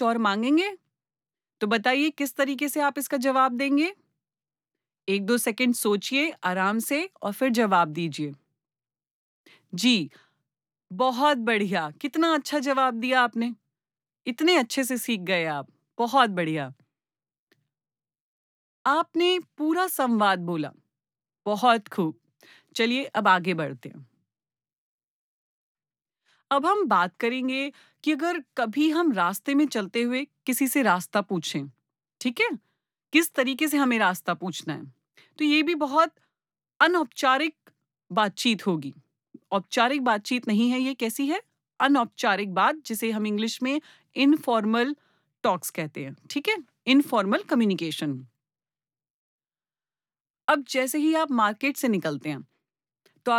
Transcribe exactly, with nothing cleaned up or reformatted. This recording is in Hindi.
और माँगेंगे? तो बताइए किस तरीके से आप इसका जवाब देंगे? एक दो सेकंड सोचिए आराम से और फिर जवाब दीजिए। जी, बहुत बढ़िया। कितना अच्छा जवाब दिया आपने। इतने अच्छे से सीख गए आप। बहुत बढ़िया। आपने पूरा संवाद बोला। बहुत खूब। चलिए अब आगे बढ़ते हैं। अब हम बात करेंगे कि अगर कभी हम रास्ते में चलते हुए किसी से रास्ता पूछें, ठीक है? किस तरीके से हमें रास्ता पूछना है? तो ये भी बहुत अनौपचारिक बातचीत होगी। औपचारिक बातचीत नहीं है, ये कैसी है? अनौपचारिक बात जिसे हम इंग्लिश में इनफॉर्मल टॉक्स कहते हैं, ठीक है? Informal communication. अब जैसे ही आप मार्केट से निकलते हैं,